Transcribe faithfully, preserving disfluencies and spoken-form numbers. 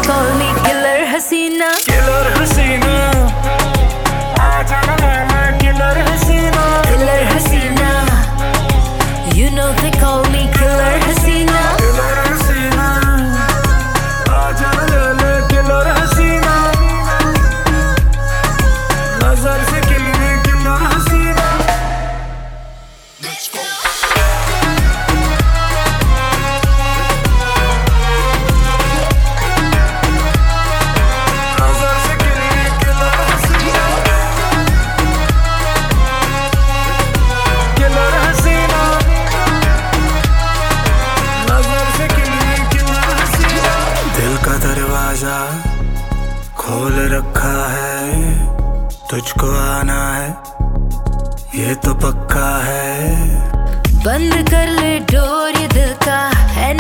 call me killer हसीना, killer हसीना, आजा ना मैं किलर हसीना, killer हसीना. You know they call me killer हसीना, किलर हसीना, आजा ले ले किलर हसीना, नजर से किलने किलर हसीना. Let's go. दरवाजा खोल रखा है, तुझको आना है ये तो पक्का है. बंद कर ले डोर ये दिल का है